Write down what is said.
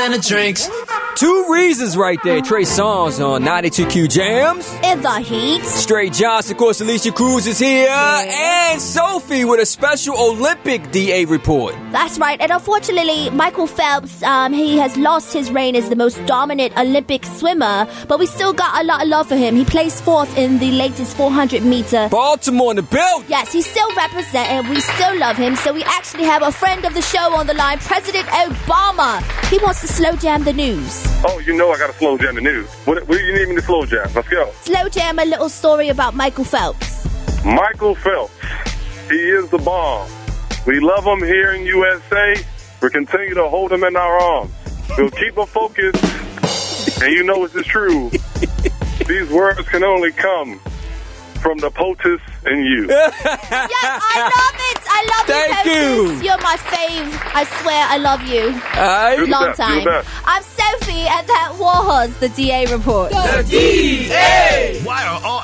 and the drinks. Two reasons right there. Trey Songz on 92Q Jams. In the heat. Straight Johnson, of course, Alicia Cruz is here. And Sophie with a special Olympic DA report. That's right. And unfortunately, Michael Phelps, he has lost his reign as the most dominant Olympic swimmer. But we still got a lot of love for him. He placed fourth in the latest 400-meter. Baltimore in the belt. Yes, he's still representing. We still love him. So we actually have a friend of the show on the line, President Obama. He wants to slow jam the news. Oh, you know I got to slow jam the news. What do you need me to slow jam? Let's go. Slow jam a little story about Michael Phelps. Michael Phelps. He is the bomb. We love him here in USA. We'll continue to hold him in our arms. We'll keep him focused. And you know this is true. These words can only come from the POTUS and you. Yes, I love it. I love Thank you, you. POTUS. You're my fave. I swear I love you. All right. Long time. I'm Sophie, and that was the DA report. The DA! Why are all